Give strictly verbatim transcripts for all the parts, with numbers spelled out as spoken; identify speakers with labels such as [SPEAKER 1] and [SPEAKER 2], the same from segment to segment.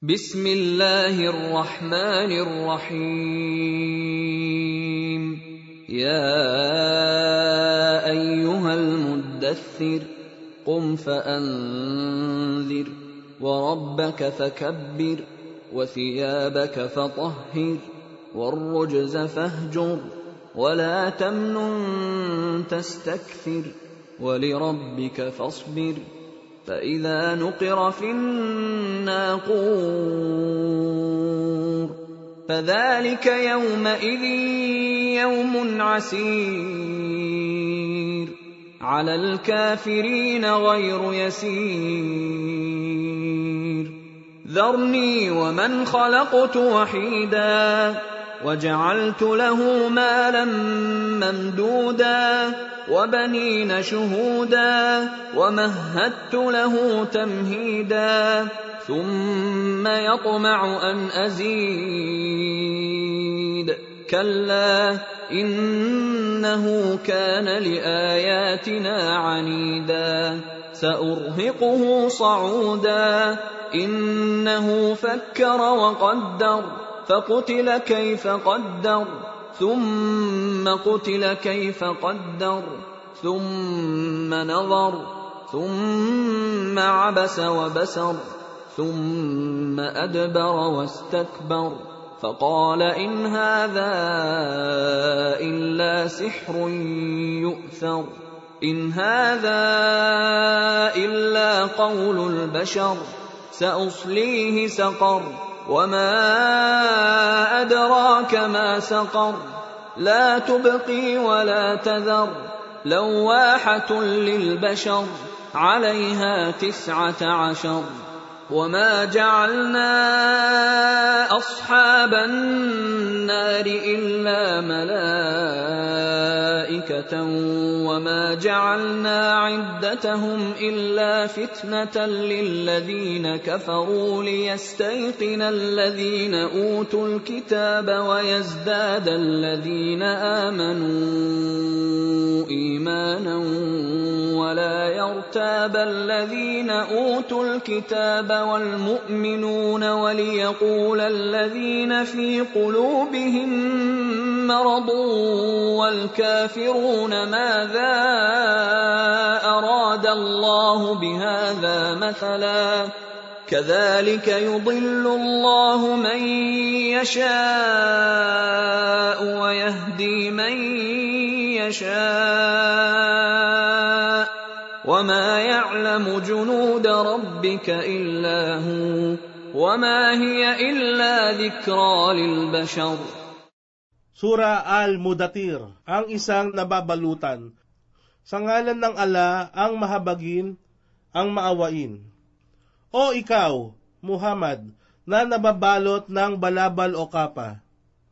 [SPEAKER 1] Bismillahirrahmanirrahim. Ya ayyuhal muddaththir, qum fa'anzir, wa rabbaka fakabbir, wa thiyabaka fatahhir, warrujza fahjur, wa la tamnun tastakthir, wa lirabbika fasbir. فإذا نقر في الناقور فذلك يومئذ يوم عسير على الكافرين غير يسير ذرني ومن خلقت وحيدا وجعلت له مالا ممدودا وبنين شهودا ومهدت له تمهيدا ثم يطمع أن أزيد كلا إنه كان لآياتنا عنيدا سأرهقه صعودا إنه فكر وقدر فقتل كيف قدر ثم قتل كيف قدر ثم نظر ثم عبس وبسر ثم أدبر واستكبر فقال إن هذا إلا سحر يؤثر إن هذا إلا قول البشر سأصليه سقر وما أدراك ما سقر لا تبقي ولا تذر لواحة للبشر عليها تسعة عشر وما جعلنا أصحاب النار إلا ملائكة وما جعلنا عدتهم إلا فتنة للذين كفروا ليستيقن الذين أوتوا الكتاب ويزداد الذين آمنوا إيمانا ولا يرتاب الذين أوتوا الكتاب والمؤمنون وليقول الذين في قلوبهم مرض والكافرون ماذا أراد الله بهذا مثلا كذلك يضل الله من يشاء ويهدي من يشاء وما يعلم جنود ربك إلا هو وما هي إلا ذكرى للبشر.
[SPEAKER 2] Sura Al-Mudaththir, ang isang nababalutan. Sa ngalan ng Allah, ang mahabagin, ang maawain. O ikaw, Muhammad, na nababalot ng balabal o kapa.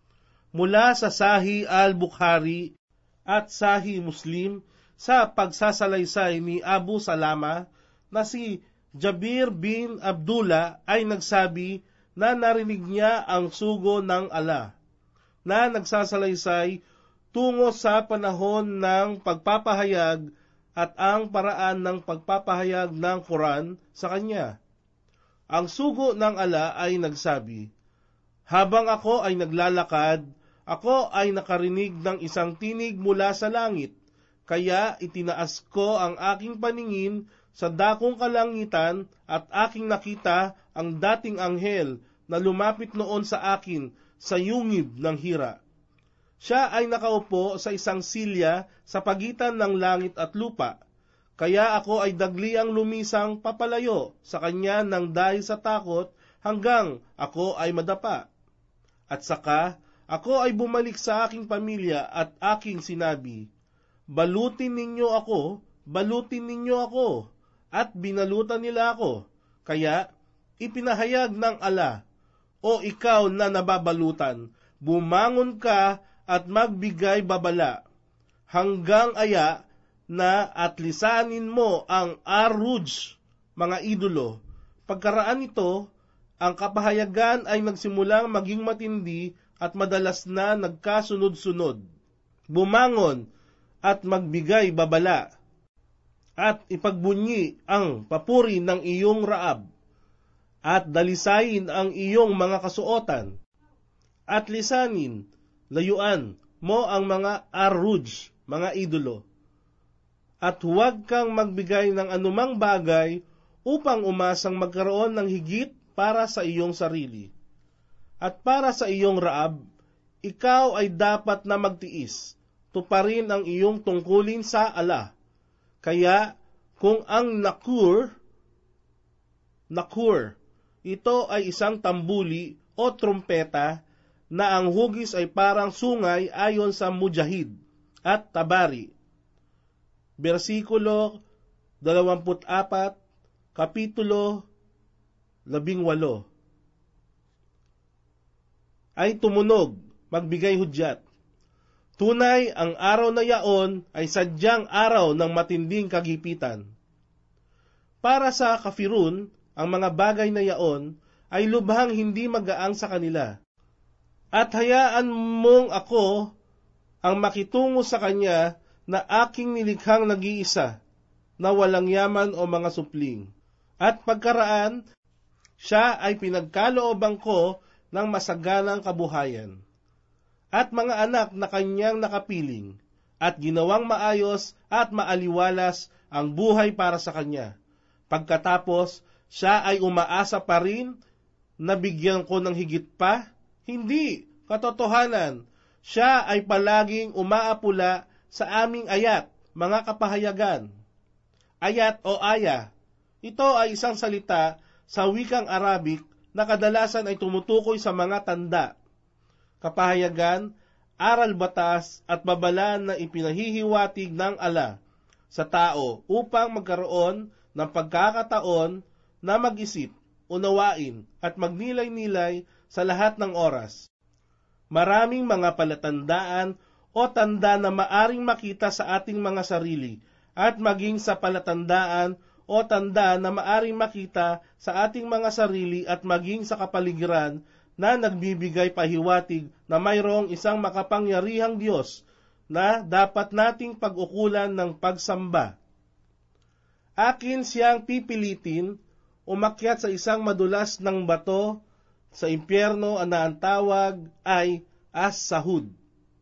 [SPEAKER 2] Mula sa Sahih Al-Bukhari at Sahih Muslim, sa pagsasalaysay ni Abu Salama na si Jabir bin Abdullah ay nagsabi na narinig niya ang sugo ng Allah na nagsasalaysay tungo sa panahon ng pagpapahayag at ang paraan ng pagpapahayag ng Quran sa kanya. Ang sugo ng Allah ay nagsabi, habang ako ay naglalakad, ako ay nakarinig ng isang tinig mula sa langit. Kaya itinaas ko ang aking paningin sa dakong kalangitan at aking nakita ang dating anghel na lumapit noon sa akin sa yungib ng hira. Siya ay nakaupo sa isang silya sa pagitan ng langit at lupa. Kaya ako ay dagliang lumisang papalayo sa kanya ng dahil sa takot hanggang ako ay madapa. At saka ako ay bumalik sa aking pamilya at aking sinabi, balutin ninyo ako, balutin ninyo ako, at binalutan nila ako. Kaya, ipinahayag ng Allah, o ikaw na nababalutan, bumangon ka at magbigay babala, hanggang aya na at lisanin mo ang Ar-Ruj, mga idolo. Pagkaraan nito, ang kapahayagan ay nagsimulang maging matindi at madalas na nagkasunod-sunod. Bumangon at magbigay babala, at ipagbunyi ang papuri ng iyong Raab. at dalisayin ang iyong mga kasuotan, at lisanin, layuan mo ang mga arruj, mga idolo, at huwag kang magbigay ng anumang bagay upang umasang magkaroon ng higit para sa iyong sarili. At para sa iyong raab, ikaw ay dapat na magtiis, tuparin ang iyong tungkulin sa Allah. Kaya, kung ang nakur, nakur, ito ay isang tambuli o trumpeta na ang hugis ay parang sungay ayon sa Mujahid at Tabari. Versikulo dalawampu't apat, Kapitulo labing walo. Ay tumunog, magbigay hudyat. Tunay, ang araw na yaon ay sadyang araw ng matinding kagipitan. Para sa kafirun, ang mga bagay na yaon ay lubhang hindi magaang sa kanila. At hayaan mong ako ang makitungo sa kanya na aking nilikhang nag-iisa, na walang yaman o mga supling. At pagkaraan, siya ay pinagkalooban ko ng masaganang kabuhayan. At mga anak na kanyang nakapiling, at ginawang maayos at maaliwalas ang buhay para sa kanya. Pagkatapos, siya ay umaasa pa rin na bigyan ko ng higit pa? Hindi, katotohanan, siya ay palaging umaapula sa aming ayat, mga kapahayagan. Ayat o aya, ito ay isang salita sa wikang Arabic na kadalasan ay tumutukoy sa mga tanda, kapahayagan, aral batas at babala na ipinahihiwatig ng Allah sa tao upang magkaroon ng pagkakataon na mag-isip, unawain at magnilay-nilay sa lahat ng oras. Maraming mga palatandaan o tanda na maaring makita sa ating mga sarili at maging sa palatandaan o tanda na maaring makita sa ating mga sarili at maging sa kapaligiran na nagbibigay pahiwatig na mayroong isang makapangyarihang Diyos na dapat nating pag-ukulan ng pagsamba. Akin siyang pipilitin umakyat sa isang madulas ng bato sa impyerno na ang tawag ay As-Sahud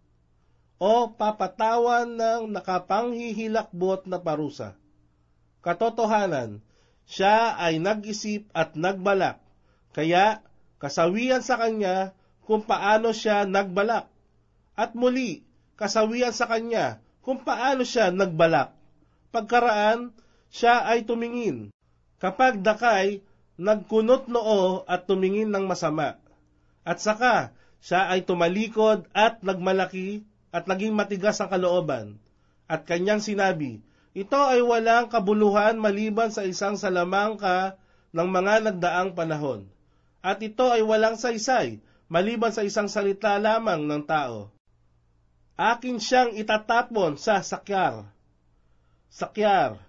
[SPEAKER 2] o papatawan ng nakapanghihilakbot na parusa. Katotohanan, siya ay nag-isip at nagbalak, kaya kasawian sa kanya kung paano siya nagbalak, at muli kasawian sa kanya kung paano siya nagbalak. Pagkaraan, siya ay tumingin. Kapag dakay, nagkunot noo at tumingin ng masama. At saka, siya ay tumalikod at nagmalaki at naging matigas ang kalooban. At kanyang sinabi, ito ay walang kabuluhan maliban sa isang salamangka ng mga nagdaang panahon. At ito ay walang saysay maliban sa isang salita lamang ng tao. Akin siyang itatapon sa sakyar. Sakyar.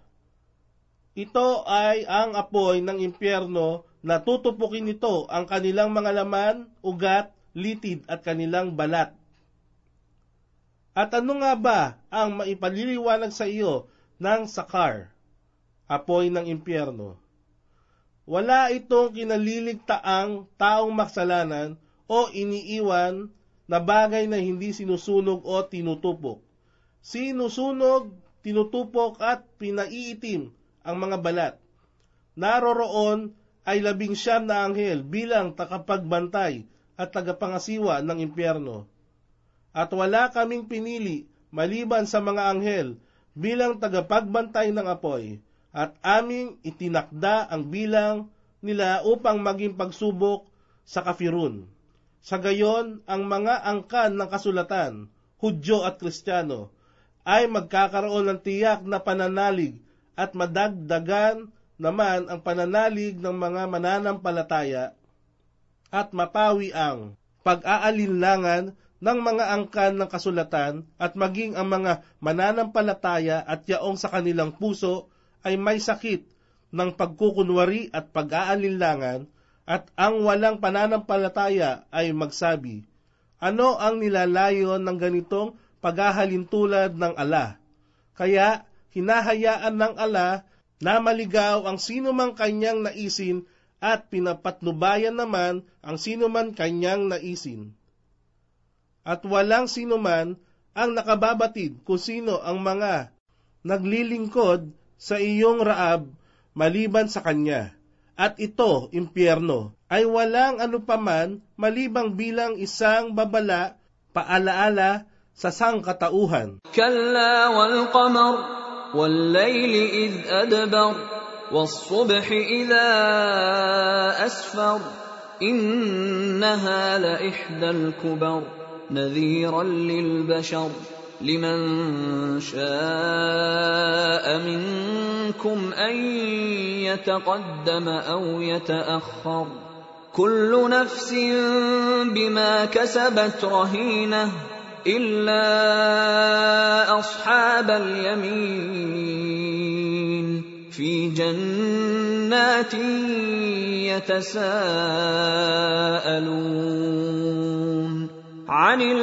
[SPEAKER 2] Ito ay ang apoy ng impyerno na tutupukin nito ang kanilang mga laman, ugat, litid at kanilang balat. At ano nga ba ang maipaliliwanag sa iyo ng sakar, apoy ng impyerno? Wala itong kinaliligtaang taong maksalanan o iniiwan na bagay na hindi sinusunog o tinutupok. Sinusunog, tinutupok at pinaiitim ang mga balat. Naroroon ay labing siyam na anghel bilang tagapagbantay at tagapangasiwa ng impyerno. At wala kaming pinili maliban sa mga anghel bilang tagapagbantay ng apoy, at aming itinakda ang bilang nila upang maging pagsubok sa kafirun. Sa gayon, ang mga angkan ng kasulatan, Hudyo at Kristiyano, ay magkakaroon ng tiyak na pananalig at madagdagan naman ang pananalig ng mga mananampalataya at mapawi ang pag-aalinlangan ng mga angkan ng kasulatan at maging ang mga mananampalataya at yaong sa kanilang puso ay may sakit ng pagkukunwari at pag-aalinlangan, at ang walang pananampalataya ay magsabi, ano ang nilalayon ng ganitong paghahalintulad ng Allah? Kaya hinahayaan ng Allah na maligaw ang sino mang kanyang naisin at pinapatnubayan naman ang sinuman kanyang naisin. At walang sinuman ang nakababatid kung sino ang mga naglilingkod sa iyong Raab maliban sa kanya. At ito, impyerno, ay walang anupaman malibang bilang isang babala, paalaala sa sangkatauhan.
[SPEAKER 1] Kalla wal qamar wal layli id adbar was subhi idha asfar innaha la ihdal kubar nadhiran lil bashar liman sha'a minkum an yataqaddama aw yata'akhkhar kullu nafsin bima kasabat rahinah illa ashabal yamin fi jannatin yatasaalun 'anil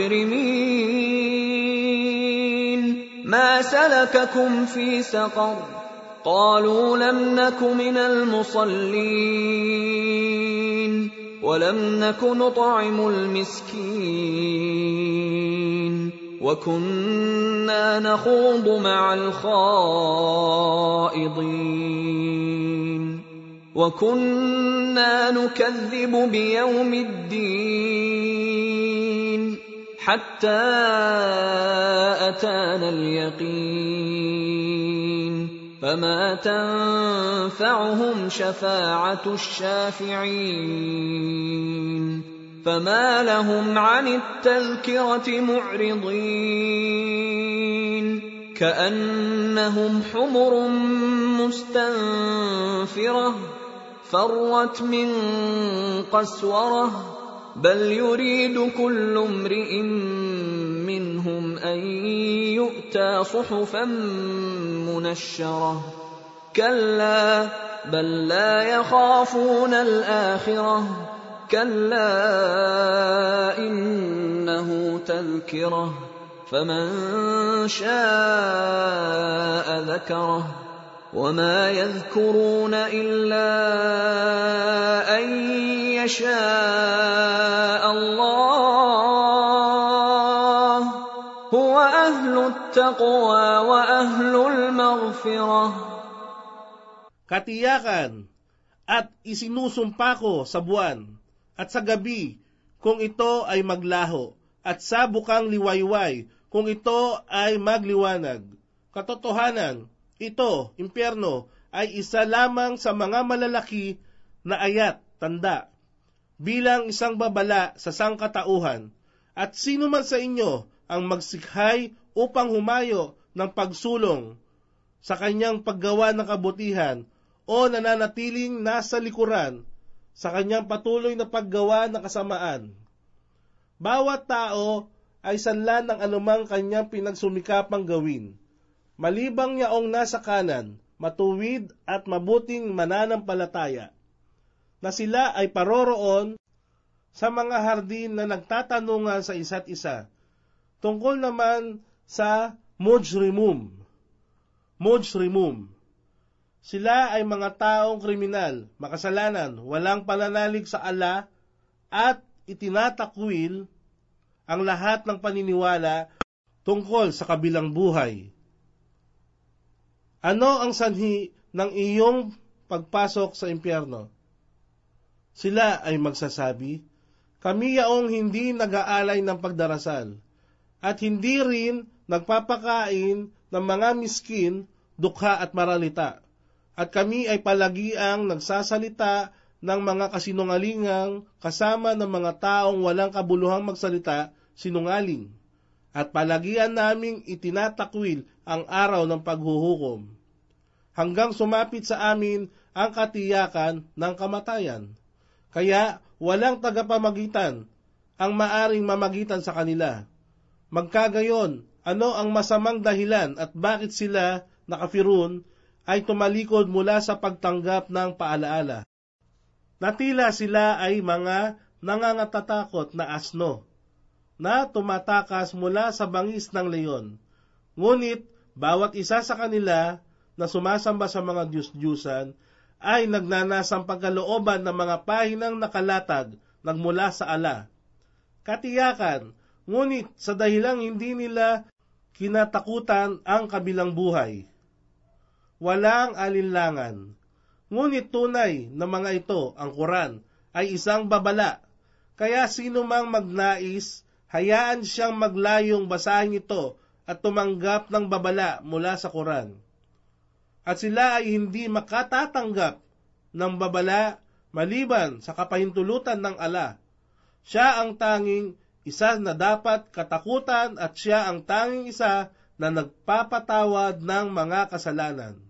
[SPEAKER 1] mujrimin ma salakakum fi saqar qalu lam naku minal musallin ولم نك نطعم المسكين وكنا نخوض مع الخائضين وكنا نكذب بيوم الدين حتى أتانا اليقين فما تنفعهم شفاعة الشافعين فما لهم عن التذكرة معرضين كأنهم حمر مستنفرة فرت من قسورة بل يريد كل امرئ منهم أن يؤتى صحفا منشرة كلا بل لا يخافون الآخرة كلا إنه تذكرة فمن شاء ذكره وما يذكرون إلا أن يشاء الله هو أهل التقوى وأهل المغفرة.
[SPEAKER 2] Katiyakan at isinusumpa ko sa buwan at sa gabi kung ito ay maglaho at sa bukang liwayway kung ito ay magliwanag. Katotohanan, ito, impyerno, ay isa lamang sa mga malalaki na ayat, tanda, bilang isang babala sa sangkatauhan. At sino man sa inyo ang magsikhay upang humayo ng pagsulong sa kanyang paggawa ng kabutihan o nananatiling nasa likuran sa kanyang patuloy na paggawa ng kasamaan. Bawat tao ay sanlan ng anumang kanyang pinagsumikapang gawin, malibang yaong nasa kanan, matuwid at mabuting mananampalataya, na sila ay paroroon sa mga hardin na nagtatanungan sa isa't isa, tungkol naman sa mujrimum. Mujrimum. Sila ay mga taong kriminal, makasalanan, walang pananalig sa Allah at itinatakwil ang lahat ng paniniwala tungkol sa kabilang buhay. Ano ang sanhi ng iyong pagpasok sa impyerno? Sila ay magsasabi, kami yaong hindi nag-aalay ng pagdarasal at hindi rin nagpapakain ng mga miskin, dukha at maralita. At kami ay palagiang nagsasalita ng mga kasinungalingang kasama ng mga taong walang kabuluhang magsalita, sinungaling. At palagian naming itinatakwil ang araw ng paghuhukom, hanggang sumapit sa amin ang katiyakan ng kamatayan. Kaya walang tagapamagitan ang maaring mamagitan sa kanila. Magkagayon, ano ang masamang dahilan at bakit sila nakafirun ay tumalikod mula sa pagtanggap ng paalaala? Natila sila ay mga nangangatatakot na asno na tumatakas mula sa bangis ng leon. Ngunit bawat isa sa kanila na sumasamba sa mga Diyos-Diyusan ay nagnanasang pagkalooban ng mga pahinang nakalatag nagmula sa ala. Katiyakan, ngunit sa dahilang hindi nila kinatakutan ang kabilang buhay. Walang alinlangan. Ngunit tunay na mga ito, ang Quran, ay isang babala. Kaya sino mang magnais, hayaan siyang maglayong basahin ito at tumanggap ng babala mula sa Quran. At sila ay hindi makatatanggap ng babala maliban sa kapahintulutan ng ala. Siya ang tanging isa na dapat katakutan at siya ang tanging isa na nagpapatawad ng mga kasalanan.